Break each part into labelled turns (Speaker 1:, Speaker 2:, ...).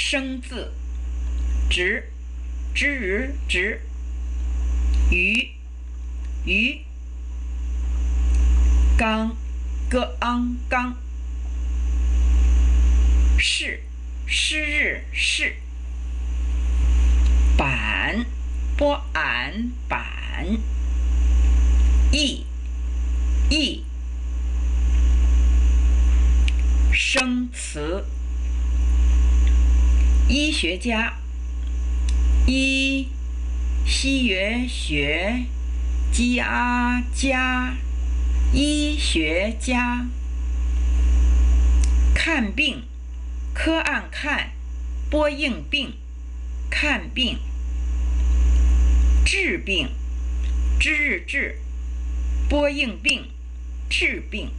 Speaker 1: 生字，直，之日直，鱼，鱼，刚，个昂刚，是，是日是，板，波俺板，义，义，生词，医学家，医，西学学，家家，医学家，看病，科案看，播应病，看病，治病，之日治，播应病，治病，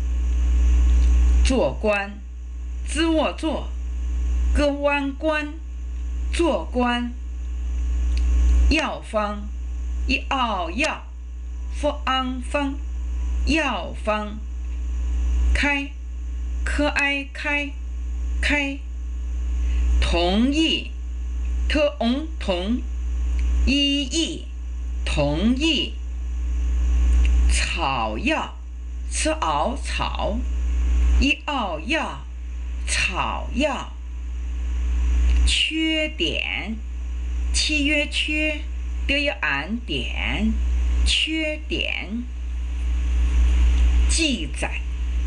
Speaker 1: 做官，资卧做，割弯官，做官，药方，一奥药，复昂方，药方，开，科哀开，开，同意，特翁同，一意，同意，草药，此熬草，一奥药，草药，缺点，契约缺，得有俺点，缺点，记载，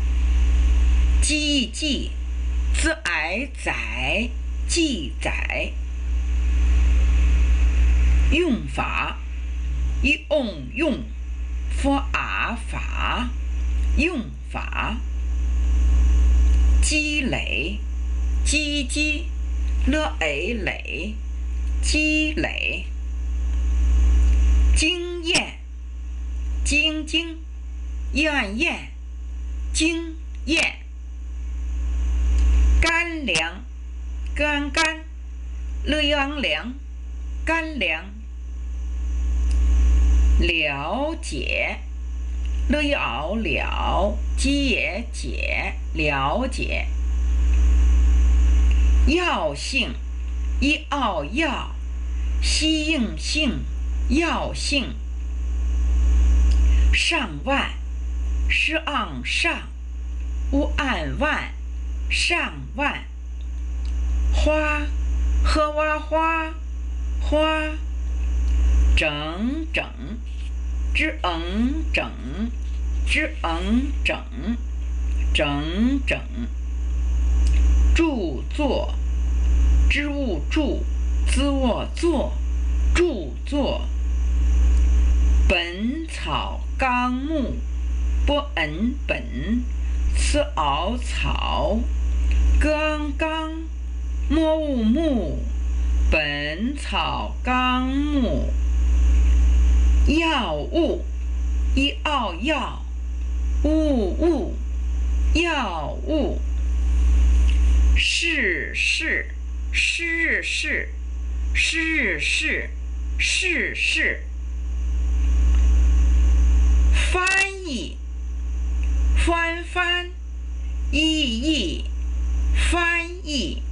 Speaker 1: 记记，自矮载，记载，用法，一翁用，佛阿法，用法，积累，积积，了 a 累，积累，经验，经经，验验，经验，干粮，干干，了阳凉，干粮，了解，了咬了，解解，了解，药性，一奥药，西应性，药性，上万，是昂上，无按万，上万，花，和哇花，花，整整，之整整，之整，整整，著作，之物著，资卧作，著作，本草纲目，播恩本，此熬草，刚刚，摸物目，本草纲目，药物，一奥药，物物，药物，是是，是日是，是日是，是是，翻译，翻翻，译译，翻译，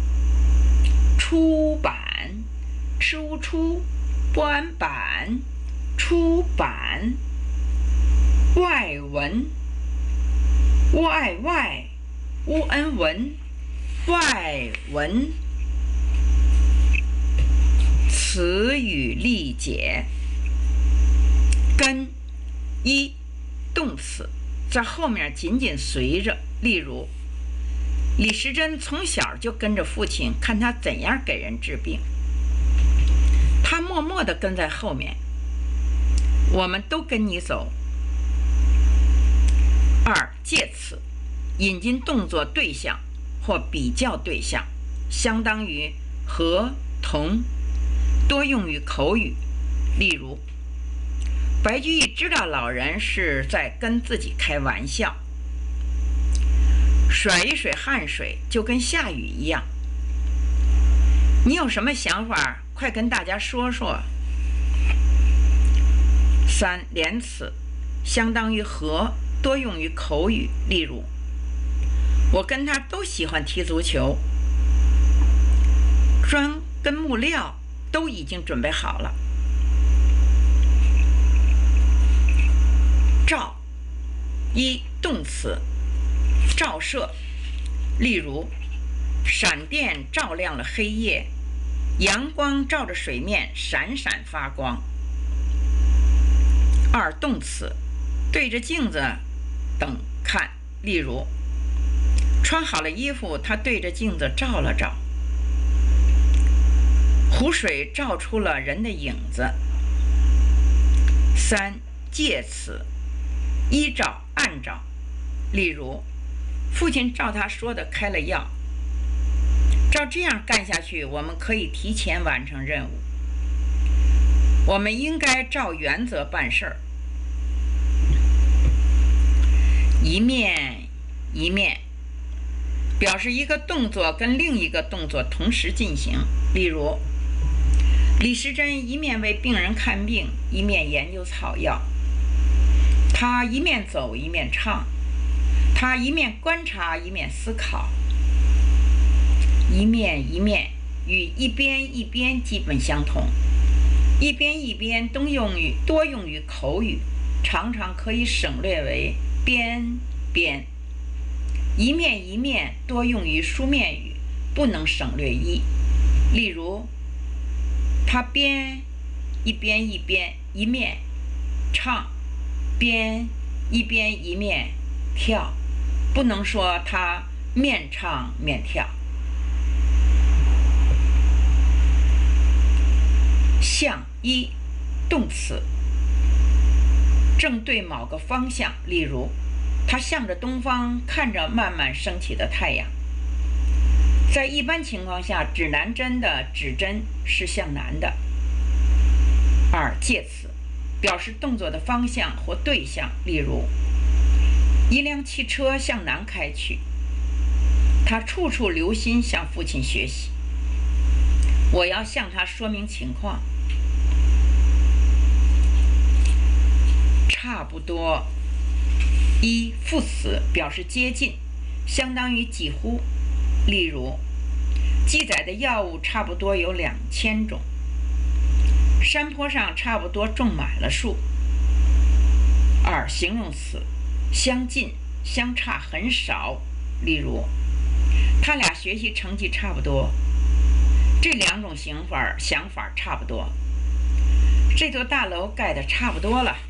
Speaker 1: 出版，出出，端版，出版，外文，外外，乌恩文，外文，词语例解，跟，一，动词在后面紧紧随着，例如李时珍从小就跟着父亲看他怎样给人治病，他默默地跟在后面，我们都跟你走。二，介词引进动作对象或比较对象，相当于和同，多用于口语，例如白居易知道老人是在跟自己开玩笑，甩一甩汗水就跟下雨一样，你有什么想法快跟大家说说。三，连词相当于和，多用于口语，例如我跟他都喜欢踢足球， 砖跟木料都已经准备好了。照，一动词，照射，例如闪电照亮了黑夜，阳光照着水面闪闪发光。二动词，对着镜子等看，例如穿好了衣服，他对着镜子照了照，湖水照出了人的影子。三介词，依照按照，例如父亲照他说的开了药。照这样干下去，我们可以提前完成任务。我们应该照原则办事儿。一面一面，表示一个动作跟另一个动作同时进行。例如，李时珍一面为病人看病，一面研究草药。他一面走一面唱，他一面观察一面思考。一面一面与一边一边基本相同，一边一边多用于口语，常常可以省略为边边。一面一面多用于书面语，不能省略一。例如，他一边一面唱，一边一面跳，不能说他面唱面跳。向，一动词，正对某个方向，例如他向着东方看着慢慢升起的太阳。在一般情况下，指南针的指针是向南的。二介词，表示动作的方向或对象，例如一辆汽车向南开去，他处处留心向父亲学习。我要向他说明情况。差不多，一副词，表示接近，相当于几乎。例如，记载的药物差不多有2000种。山坡上差不多种满了树。二形容词，相近，相差很少。例如，他俩学习成绩差不多。这两种想法差不多。这座大楼盖得差不多了。